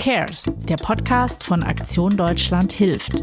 Cares, der Podcast von Aktion Deutschland hilft.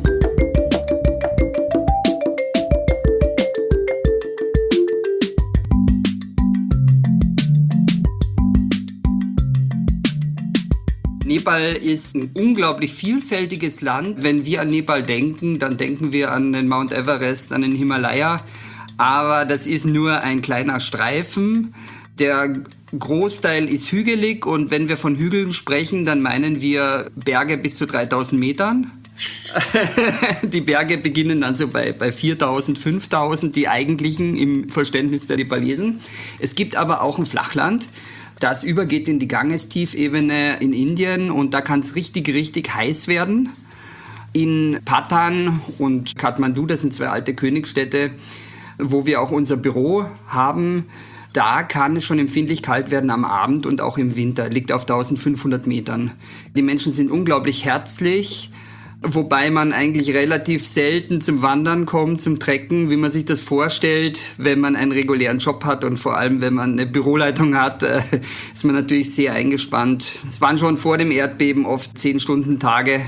Nepal ist ein unglaublich vielfältiges Land. Wenn wir an Nepal denken, dann denken wir an den Mount Everest, an den Himalaya. Aber das ist nur ein kleiner Streifen. Der Großteil ist hügelig und wenn wir von Hügeln sprechen, dann meinen wir Berge bis zu 3000 Metern. Die Berge beginnen also bei 4000, 5000, die eigentlichen im Verständnis der Nepalesen. Es gibt aber auch ein Flachland. Das übergeht in die Ganges-Tiefebene in Indien und da kann es richtig, richtig heiß werden. In Patan und Kathmandu, das sind zwei alte Königsstädte, wo wir auch unser Büro haben, da kann es schon empfindlich kalt werden am Abend und auch im Winter, liegt auf 1500 Metern. Die Menschen sind unglaublich herzlich, wobei man eigentlich relativ selten zum Wandern kommt, zum Trekken, wie man sich das vorstellt, wenn man einen regulären Job hat und vor allem, wenn man eine Büroleitung hat, ist man natürlich sehr eingespannt. Es waren schon vor dem Erdbeben oft 10-Stunden-Tage.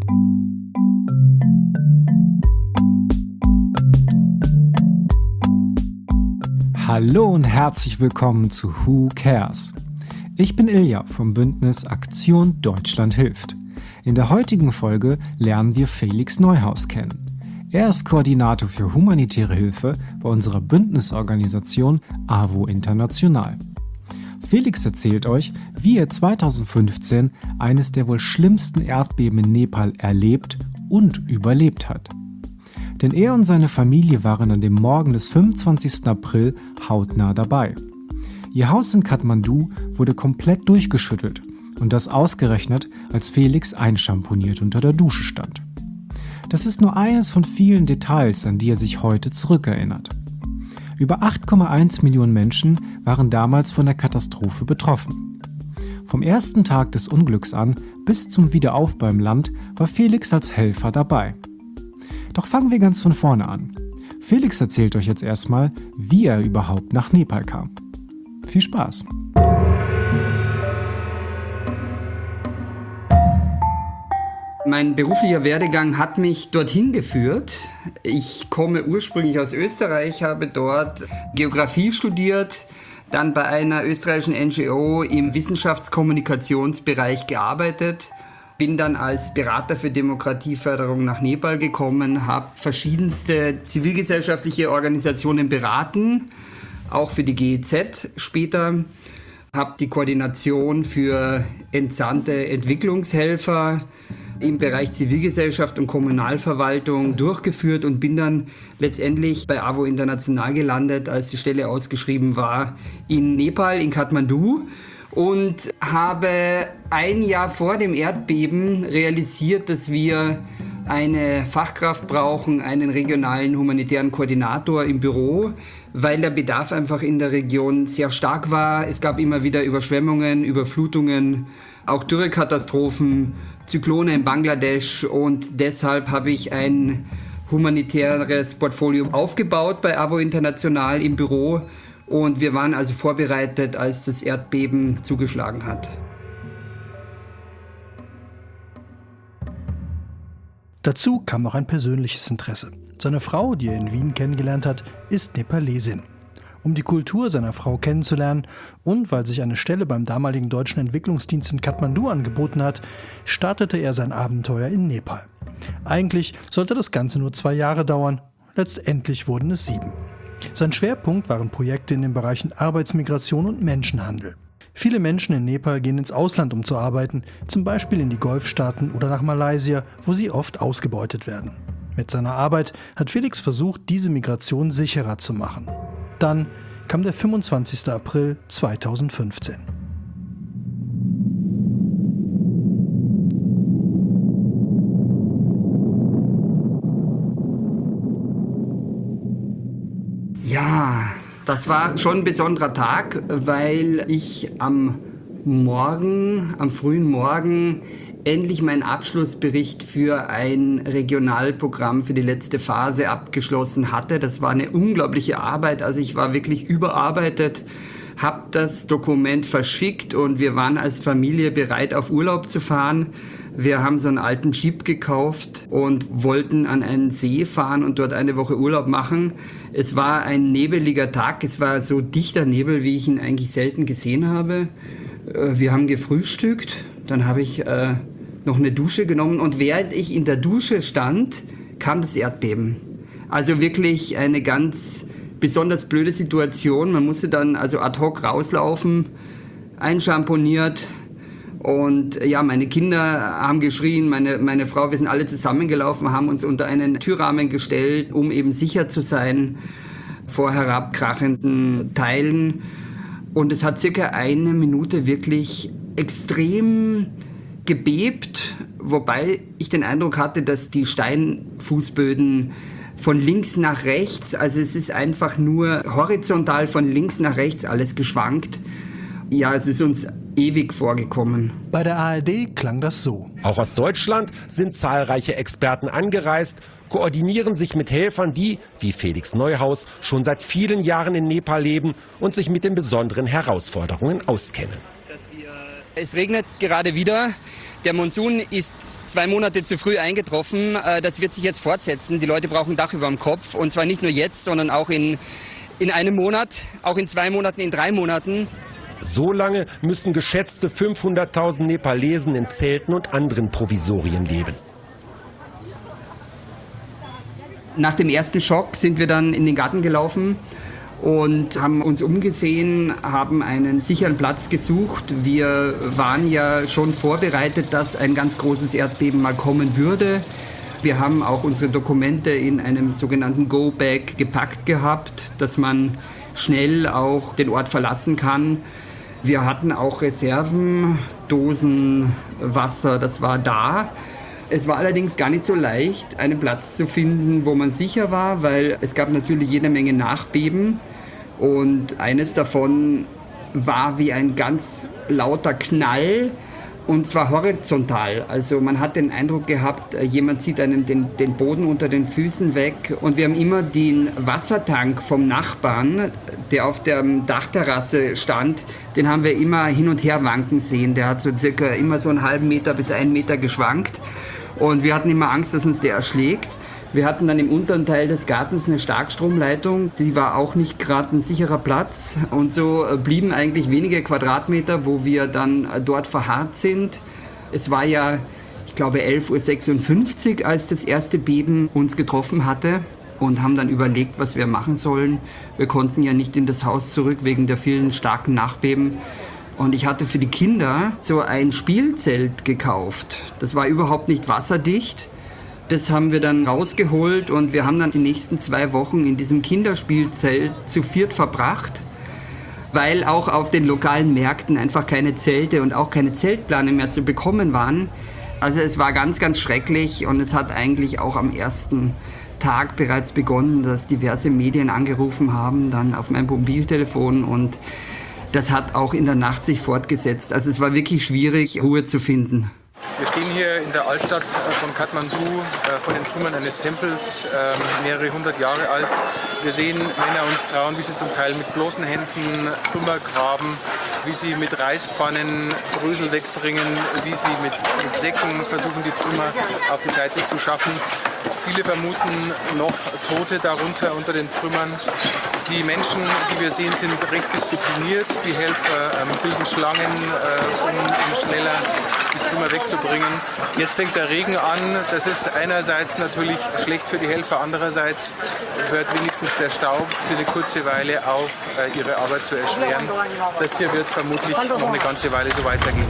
Hallo und herzlich willkommen zu Who Cares? Ich bin Ilja vom Bündnis Aktion Deutschland hilft. In der heutigen Folge lernen wir Felix Neuhaus kennen. Er ist Koordinator für humanitäre Hilfe bei unserer Bündnisorganisation AWO International. Felix erzählt euch, wie er 2015 eines der wohl schlimmsten Erdbeben in Nepal erlebt und überlebt hat. Denn er und seine Familie waren an dem Morgen des 25. April hautnah dabei. Ihr Haus in Kathmandu wurde komplett durchgeschüttelt. Und das ausgerechnet, als Felix einschamponiert unter der Dusche stand. Das ist nur eines von vielen Details, an die er sich heute zurückerinnert. Über 8,1 Millionen Menschen waren damals von der Katastrophe betroffen. Vom ersten Tag des Unglücks an bis zum Wiederaufbau im Land war Felix als Helfer dabei. Doch fangen wir ganz von vorne an. Felix erzählt euch jetzt erstmal, wie er überhaupt nach Nepal kam. Viel Spaß! Mein beruflicher Werdegang hat mich dorthin geführt. Ich komme ursprünglich aus Österreich, habe dort Geografie studiert, dann bei einer österreichischen NGO im Wissenschaftskommunikationsbereich gearbeitet, bin dann als Berater für Demokratieförderung nach Nepal gekommen, habe verschiedenste zivilgesellschaftliche Organisationen beraten, auch für die GEZ später, habe die Koordination für entsandte Entwicklungshelfer im Bereich Zivilgesellschaft und Kommunalverwaltung durchgeführt und bin dann letztendlich bei AWO International gelandet, als die Stelle ausgeschrieben war, in Nepal, in Kathmandu und habe ein Jahr vor dem Erdbeben realisiert, dass wir eine Fachkraft brauchen, einen regionalen humanitären Koordinator im Büro, weil der Bedarf einfach in der Region sehr stark war. Es gab immer wieder Überschwemmungen, Überflutungen, auch Dürrekatastrophen, Zyklone in Bangladesch und deshalb habe ich ein humanitäres Portfolio aufgebaut bei AWO International im Büro und wir waren also vorbereitet, als das Erdbeben zugeschlagen hat. Dazu kam noch ein persönliches Interesse. Seine Frau, die er in Wien kennengelernt hat, ist Nepalesin. Um die Kultur seiner Frau kennenzulernen und weil sich eine Stelle beim damaligen deutschen Entwicklungsdienst in Kathmandu angeboten hat, startete er sein Abenteuer in Nepal. Eigentlich sollte das Ganze nur 2 Jahre dauern, letztendlich wurden es 7. Sein Schwerpunkt waren Projekte in den Bereichen Arbeitsmigration und Menschenhandel. Viele Menschen in Nepal gehen ins Ausland, um zu arbeiten, zum Beispiel in die Golfstaaten oder nach Malaysia, wo sie oft ausgebeutet werden. Mit seiner Arbeit hat Felix versucht, diese Migration sicherer zu machen. Dann kam der 25. April 2015. Ja, das war schon ein besonderer Tag, weil ich am frühen Morgen endlich meinen Abschlussbericht für ein Regionalprogramm für die letzte Phase abgeschlossen hatte. Das war eine unglaubliche Arbeit, also ich war wirklich überarbeitet, habe das Dokument verschickt und wir waren als Familie bereit, auf Urlaub zu fahren. Wir haben so einen alten Jeep gekauft und wollten an einen See fahren und dort eine Woche Urlaub machen. Es war ein nebeliger Tag, es war so dichter Nebel, wie ich ihn eigentlich selten gesehen habe. Wir haben gefrühstückt, dann habe ich noch eine Dusche genommen und während ich in der Dusche stand, kam das Erdbeben. Also wirklich eine ganz besonders blöde Situation. Man musste dann also ad hoc rauslaufen, einschamponiert. Und ja, meine Kinder haben geschrien, meine Frau, wir sind alle zusammengelaufen, haben uns unter einen Türrahmen gestellt, um eben sicher zu sein vor herabkrachenden Teilen. Und es hat circa 1 Minute wirklich extrem gebebt, wobei ich den Eindruck hatte, dass die Steinfußböden von links nach rechts, also es ist einfach nur horizontal von links nach rechts alles geschwankt. Ja, es ist uns ewig vorgekommen. Bei der ARD klang das so. Auch aus Deutschland sind zahlreiche Experten angereist, koordinieren sich mit Helfern, die, wie Felix Neuhaus, schon seit vielen Jahren in Nepal leben und sich mit den besonderen Herausforderungen auskennen. Es regnet gerade wieder. Der Monsun ist 2 Monate zu früh eingetroffen. Das wird sich jetzt fortsetzen. Die Leute brauchen ein Dach über dem Kopf. Und zwar nicht nur jetzt, sondern auch in einem Monat, auch in 2 Monaten, in 3 Monaten. So lange müssen geschätzte 500.000 Nepalesen in Zelten und anderen Provisorien leben. Nach dem ersten Schock sind wir dann in den Garten gelaufen und haben uns umgesehen, haben einen sicheren Platz gesucht. Wir waren ja schon vorbereitet, dass ein ganz großes Erdbeben mal kommen würde. Wir haben auch unsere Dokumente in einem sogenannten Go-Bag gepackt gehabt, dass man schnell auch den Ort verlassen kann. Wir hatten auch Reserven, Dosen, Wasser, das war da. Es war allerdings gar nicht so leicht, einen Platz zu finden, wo man sicher war, weil es gab natürlich jede Menge Nachbeben. Und eines davon war wie ein ganz lauter Knall, und zwar horizontal. Also man hat den Eindruck gehabt, jemand zieht einem den Boden unter den Füßen weg. Und wir haben immer den Wassertank vom Nachbarn, der auf der Dachterrasse stand, den haben wir immer hin und her wanken sehen. Der hat so circa immer so einen halben Meter bis 1 Meter geschwankt. Und wir hatten immer Angst, dass uns der erschlägt. Wir hatten dann im unteren Teil des Gartens eine Starkstromleitung, die war auch nicht gerade ein sicherer Platz. Und so blieben eigentlich wenige Quadratmeter, wo wir dann dort verharrt sind. Es war ja, ich glaube, 11:56 Uhr, als das erste Beben uns getroffen hatte und haben dann überlegt, was wir machen sollen. Wir konnten ja nicht in das Haus zurück wegen der vielen starken Nachbeben. Und ich hatte für die Kinder so ein Spielzelt gekauft. Das war überhaupt nicht wasserdicht. Das haben wir dann rausgeholt und wir haben dann die nächsten 2 Wochen in diesem Kinderspielzelt zu 4 verbracht, weil auch auf den lokalen Märkten einfach keine Zelte und auch keine Zeltplane mehr zu bekommen waren. Also es war ganz, ganz schrecklich und es hat eigentlich auch am ersten Tag bereits begonnen, dass diverse Medien angerufen haben, dann auf mein Mobiltelefon, und das hat auch in der Nacht sich fortgesetzt. Also es war wirklich schwierig, Ruhe zu finden. Wir stehen hier in der Altstadt von Kathmandu vor den Trümmern eines Tempels, mehrere 100 Jahre alt. Wir sehen Männer und Frauen, wie sie zum Teil mit bloßen Händen Trümmer graben, wie sie mit Reispfannen Brösel wegbringen, wie sie mit Säcken versuchen, die Trümmer auf die Seite zu schaffen. Viele vermuten noch Tote darunter unter den Trümmern. Die Menschen, die wir sehen, sind recht diszipliniert. Die Helfer bilden Schlangen, um schneller die Trümmer wegzubringen. Jetzt fängt der Regen an. Das ist einerseits natürlich schlecht für die Helfer, andererseits hört wenigstens der Staub für eine kurze Weile auf, ihre Arbeit zu erschweren. Das hier wird vermutlich noch eine ganze Weile so weitergehen.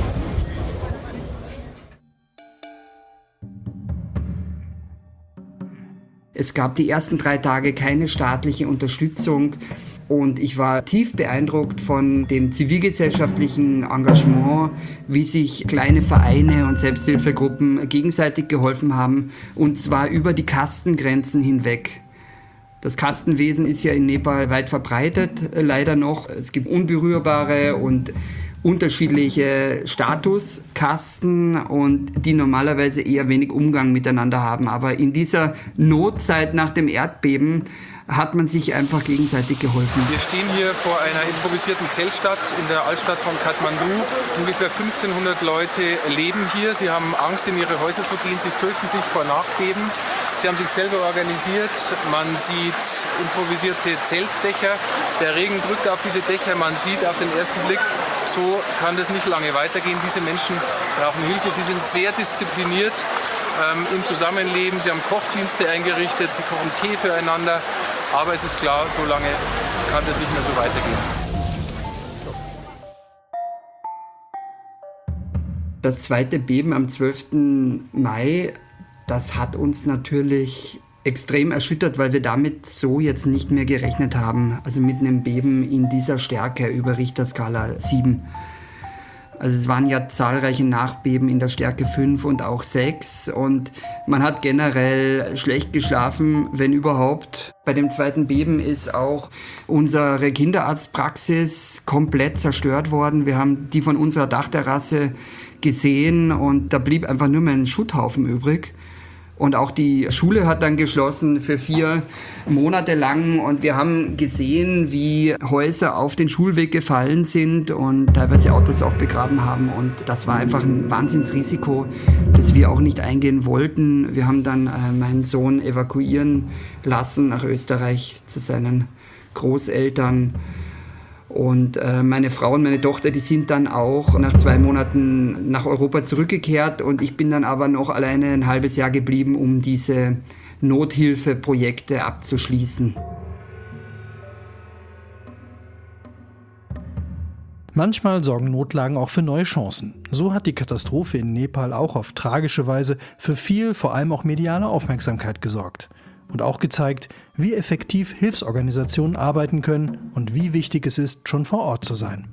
Es gab die ersten 3 Tage keine staatliche Unterstützung und ich war tief beeindruckt von dem zivilgesellschaftlichen Engagement, wie sich kleine Vereine und Selbsthilfegruppen gegenseitig geholfen haben, und zwar über die Kastengrenzen hinweg. Das Kastenwesen ist ja in Nepal weit verbreitet, leider noch. Es gibt unberührbare und unterschiedliche Statuskasten und die normalerweise eher wenig Umgang miteinander haben. Aber in dieser Notzeit nach dem Erdbeben hat man sich einfach gegenseitig geholfen. Wir stehen hier vor einer improvisierten Zeltstadt in der Altstadt von Kathmandu. Ungefähr 1500 Leute leben hier. Sie haben Angst, in ihre Häuser zu gehen. Sie fürchten sich vor Nachbeben. Sie haben sich selber organisiert. Man sieht improvisierte Zeltdächer. Der Regen drückt auf diese Dächer. Man sieht auf den ersten Blick, so kann das nicht lange weitergehen. Diese Menschen brauchen Hilfe. Sie sind sehr diszipliniert im Zusammenleben. Sie haben Kochdienste eingerichtet. Sie kochen Tee füreinander. Aber es ist klar, so lange kann das nicht mehr so weitergehen. Das zweite Beben am 12. Mai, das hat uns natürlich extrem erschüttert, weil wir damit so jetzt nicht mehr gerechnet haben. Also mit einem Beben in dieser Stärke über Richterskala 7. Also es waren ja zahlreiche Nachbeben in der Stärke 5 und auch 6 und man hat generell schlecht geschlafen, wenn überhaupt. Bei dem zweiten Beben ist auch unsere Kinderarztpraxis komplett zerstört worden. Wir haben die von unserer Dachterrasse gesehen und da blieb einfach nur mehr ein Schutthaufen übrig. Und auch die Schule hat dann geschlossen für 4 Monate lang. Und wir haben gesehen, wie Häuser auf den Schulweg gefallen sind und teilweise Autos auch begraben haben. Und das war einfach ein Wahnsinnsrisiko, das wir auch nicht eingehen wollten. Wir haben dann meinen Sohn evakuieren lassen nach Österreich zu seinen Großeltern. Und meine Frau und meine Tochter, die sind dann auch nach 2 Monaten nach Europa zurückgekehrt und ich bin dann aber noch alleine ein halbes Jahr geblieben, um diese Nothilfeprojekte abzuschließen. Manchmal sorgen Notlagen auch für neue Chancen. So hat die Katastrophe in Nepal auch auf tragische Weise für viel, vor allem auch mediale Aufmerksamkeit gesorgt. Und auch gezeigt, wie effektiv Hilfsorganisationen arbeiten können und wie wichtig es ist, schon vor Ort zu sein.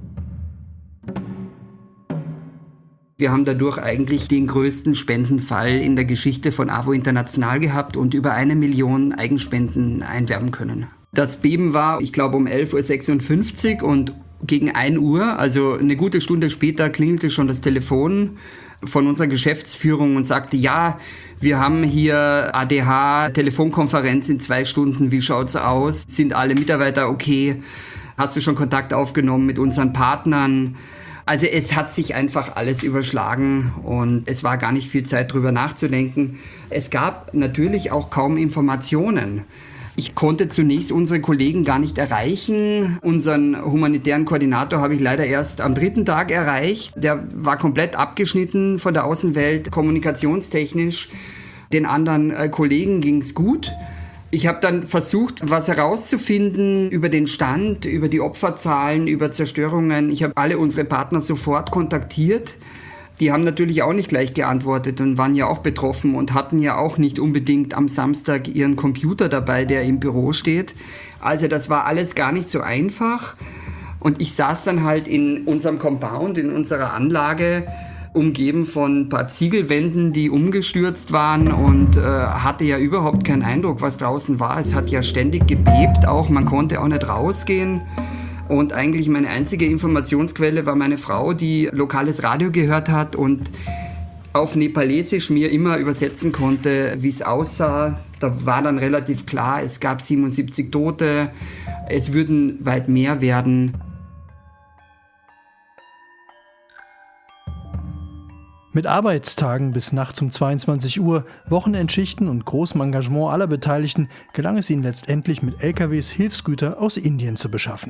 Wir haben dadurch eigentlich den größten Spendenfall in der Geschichte von AWO International gehabt und über 1 Million Eigenspenden einwerben können. Das Beben war, ich glaube, um 11.56 Uhr und gegen 1 Uhr, also eine gute Stunde später, klingelte schon das Telefon von unserer Geschäftsführung und sagte, ja, wir haben hier ADH-Telefonkonferenz in 2 Stunden, wie schaut's aus? Sind alle Mitarbeiter okay? Hast du schon Kontakt aufgenommen mit unseren Partnern? Also es hat sich einfach alles überschlagen und es war gar nicht viel Zeit drüber nachzudenken. Es gab natürlich auch kaum Informationen. Ich konnte zunächst unsere Kollegen gar nicht erreichen. Unseren humanitären Koordinator habe ich leider erst am 3. Tag erreicht. Der war komplett abgeschnitten von der Außenwelt, kommunikationstechnisch. Den anderen Kollegen ging es gut. Ich habe dann versucht, was herauszufinden über den Stand, über die Opferzahlen, über Zerstörungen. Ich habe alle unsere Partner sofort kontaktiert. Die haben natürlich auch nicht gleich geantwortet und waren ja auch betroffen und hatten ja auch nicht unbedingt am Samstag ihren Computer dabei, der im Büro steht. Also das war alles gar nicht so einfach. Und ich saß dann halt in unserem Compound, in unserer Anlage, umgeben von ein paar Ziegelwänden, die umgestürzt waren und hatte ja überhaupt keinen Eindruck, was draußen war. Es hat ja ständig gebebt auch, man konnte auch nicht rausgehen. Und eigentlich meine einzige Informationsquelle war meine Frau, die lokales Radio gehört hat und auf Nepalesisch mir immer übersetzen konnte, wie es aussah. Da war dann relativ klar, es gab 77 Tote, es würden weit mehr werden. Mit Arbeitstagen bis nachts um 22 Uhr, Wochenendschichten und großem Engagement aller Beteiligten gelang es ihnen letztendlich mit LKWs Hilfsgüter aus Indien zu beschaffen.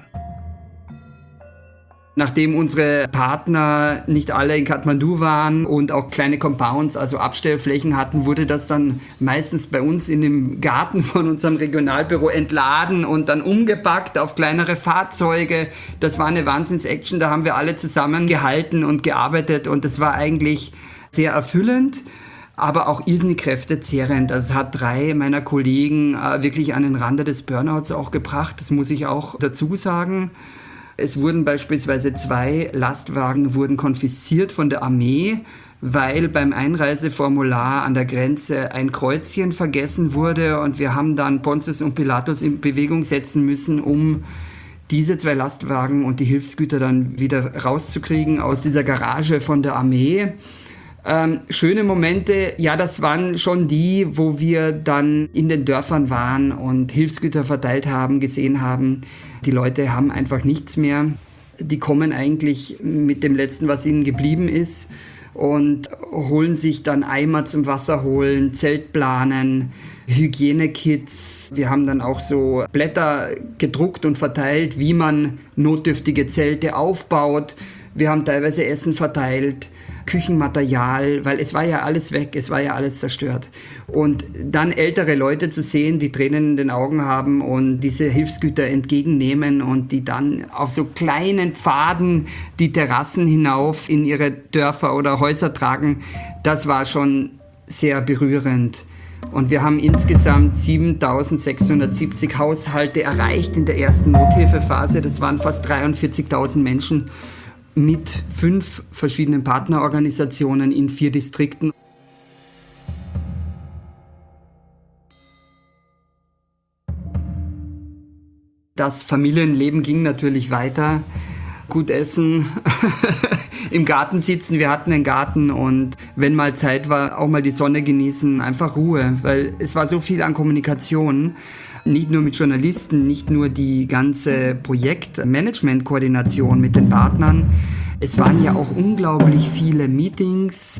Nachdem unsere Partner nicht alle in Kathmandu waren und auch kleine Compounds, also Abstellflächen hatten, wurde das dann meistens bei uns in dem Garten von unserem Regionalbüro entladen und dann umgepackt auf kleinere Fahrzeuge. Das war eine Wahnsinns-Action, da haben wir alle zusammen gehalten und gearbeitet und das war eigentlich sehr erfüllend, aber auch irrsinnig kräftezehrend. Also es hat 3 meiner Kollegen wirklich an den Rande des Burnouts auch gebracht, das muss ich auch dazu sagen. Es wurden beispielsweise 2 Lastwagen wurden konfisziert von der Armee, weil beim Einreiseformular an der Grenze ein Kreuzchen vergessen wurde und wir haben dann Pontius und Pilatus in Bewegung setzen müssen, um diese 2 Lastwagen und die Hilfsgüter dann wieder rauszukriegen aus dieser Garage von der Armee. Schöne Momente, ja, das waren schon die, wo wir dann in den Dörfern waren und Hilfsgüter verteilt haben, gesehen haben, die Leute haben einfach nichts mehr. Die kommen eigentlich mit dem Letzten, was ihnen geblieben ist, und holen sich dann Eimer zum Wasser holen, Zelt planen, Hygienekits. Wir haben dann auch so Blätter gedruckt und verteilt, wie man notdürftige Zelte aufbaut. Wir haben teilweise Essen verteilt, Küchenmaterial, weil es war ja alles weg, es war ja alles zerstört. Und dann ältere Leute zu sehen, die Tränen in den Augen haben und diese Hilfsgüter entgegennehmen und die dann auf so kleinen Pfaden die Terrassen hinauf in ihre Dörfer oder Häuser tragen, das war schon sehr berührend. Und wir haben insgesamt 7.670 Haushalte erreicht in der ersten Nothilfephase. Das waren fast 43.000 Menschen mit 5 verschiedenen Partnerorganisationen in 4 Distrikten. Das Familienleben ging natürlich weiter. Gut essen, im Garten sitzen, wir hatten einen Garten und wenn mal Zeit war, auch mal die Sonne genießen, einfach Ruhe, weil es war so viel an Kommunikation. Nicht nur mit Journalisten, nicht nur die ganze Projektmanagement-Koordination mit den Partnern. Es waren ja auch unglaublich viele Meetings.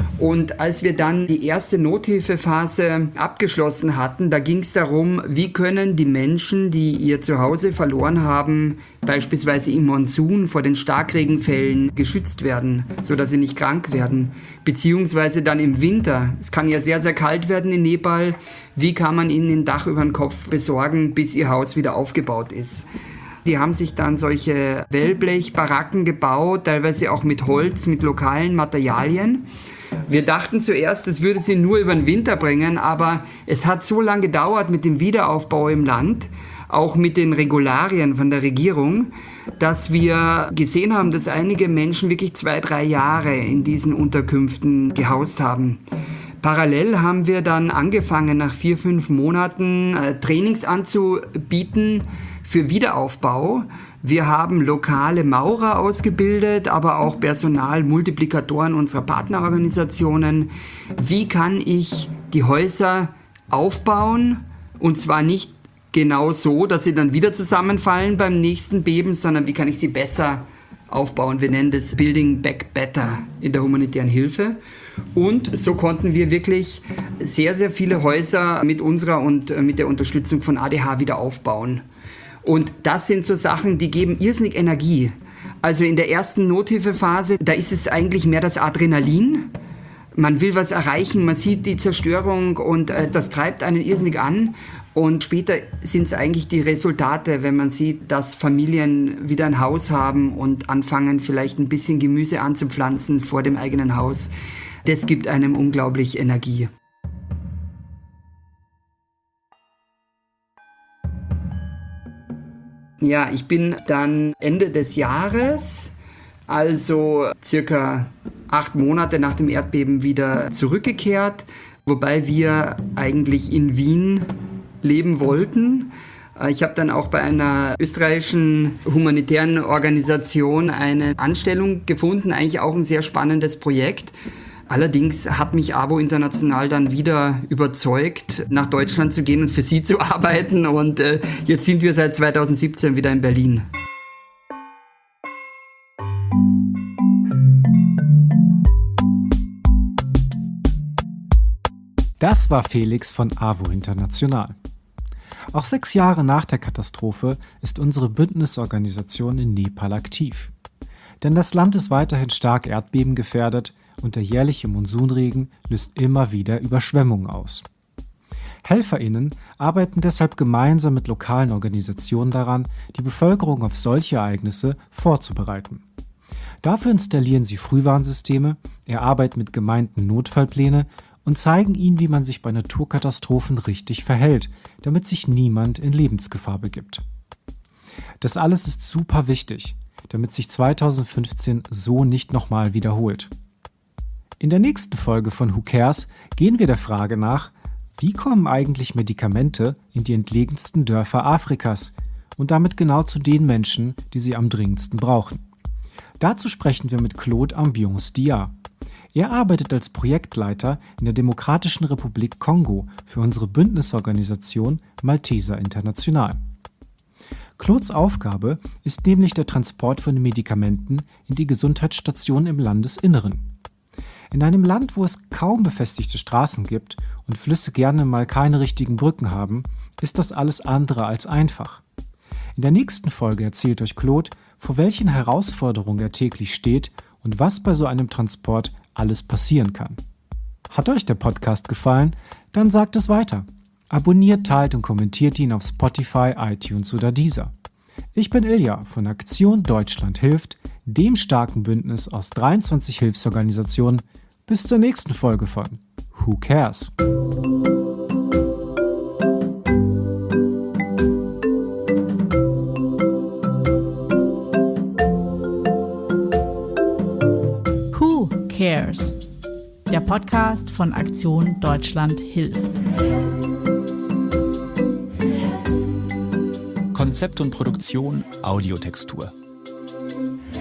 Und als wir dann die erste Nothilfephase abgeschlossen hatten, da ging es darum, wie können die Menschen, die ihr Zuhause verloren haben, beispielsweise im Monsun vor den Starkregenfällen geschützt werden, sodass sie nicht krank werden. Beziehungsweise dann im Winter, es kann ja sehr, sehr kalt werden in Nepal, wie kann man ihnen ein Dach über den Kopf besorgen, bis ihr Haus wieder aufgebaut ist. Die haben sich dann solche Wellblechbaracken gebaut, teilweise auch mit Holz, mit lokalen Materialien. Wir dachten zuerst, es würde sie nur über den Winter bringen, aber es hat so lange gedauert mit dem Wiederaufbau im Land, auch mit den Regularien von der Regierung, dass wir gesehen haben, dass einige Menschen wirklich 2-3 Jahre in diesen Unterkünften gehaust haben. Parallel haben wir dann angefangen, nach 4-5 Monaten Trainings anzubieten für Wiederaufbau. Wir haben lokale Maurer ausgebildet, aber auch Personalmultiplikatoren unserer Partnerorganisationen. Wie kann ich die Häuser aufbauen? Und zwar nicht genau so, dass sie dann wieder zusammenfallen beim nächsten Beben, sondern wie kann ich sie besser aufbauen? Wir nennen das Building Back Better in der humanitären Hilfe. Und so konnten wir wirklich sehr, sehr viele Häuser mit unserer und mit der Unterstützung von ADH wieder aufbauen. Und das sind so Sachen, die geben irrsinnig Energie. Also in der ersten Nothilfephase, da ist es eigentlich mehr das Adrenalin. Man will was erreichen, man sieht die Zerstörung und das treibt einen irrsinnig an. Und später sind es eigentlich die Resultate, wenn man sieht, dass Familien wieder ein Haus haben und anfangen, vielleicht ein bisschen Gemüse anzupflanzen vor dem eigenen Haus. Das gibt einem unglaublich Energie. Ja, ich bin dann Ende des Jahres, also circa 8 Monate nach dem Erdbeben, wieder zurückgekehrt, wobei wir eigentlich in Wien leben wollten. Ich habe dann auch bei einer österreichischen humanitären Organisation eine Anstellung gefunden, eigentlich auch ein sehr spannendes Projekt. Allerdings hat mich AWO International dann wieder überzeugt, nach Deutschland zu gehen und für sie zu arbeiten. Und jetzt sind wir seit 2017 wieder in Berlin. Das war Felix von AWO International. Auch 6 Jahre nach der Katastrophe ist unsere Bündnisorganisation in Nepal aktiv. Denn das Land ist weiterhin stark erdbebengefährdet und der jährliche Monsunregen löst immer wieder Überschwemmungen aus. HelferInnen arbeiten deshalb gemeinsam mit lokalen Organisationen daran, die Bevölkerung auf solche Ereignisse vorzubereiten. Dafür installieren sie Frühwarnsysteme, erarbeiten mit Gemeinden Notfallpläne und zeigen ihnen, wie man sich bei Naturkatastrophen richtig verhält, damit sich niemand in Lebensgefahr begibt. Das alles ist super wichtig, damit sich 2015 so nicht nochmal wiederholt. In der nächsten Folge von Who Cares gehen wir der Frage nach, wie kommen eigentlich Medikamente in die entlegensten Dörfer Afrikas und damit genau zu den Menschen, die sie am dringendsten brauchen. Dazu sprechen wir mit Claude Ambiance-Diat. Er arbeitet als Projektleiter in der Demokratischen Republik Kongo für unsere Bündnisorganisation Malteser International. Claudes Aufgabe ist nämlich der Transport von Medikamenten in die Gesundheitsstationen im Landesinneren. In einem Land, wo es kaum befestigte Straßen gibt und Flüsse gerne mal keine richtigen Brücken haben, ist das alles andere als einfach. In der nächsten Folge erzählt euch Claude, vor welchen Herausforderungen er täglich steht und was bei so einem Transport alles passieren kann. Hat euch der Podcast gefallen? Dann sagt es weiter. Abonniert, teilt und kommentiert ihn auf Spotify, iTunes oder Deezer. Ich bin Ilja von Aktion Deutschland hilft, dem starken Bündnis aus 23 Hilfsorganisationen. Bis zur nächsten Folge von Who Cares? Who Cares? Der Podcast von Aktion Deutschland hilft. Konzept und Produktion Audiotextur.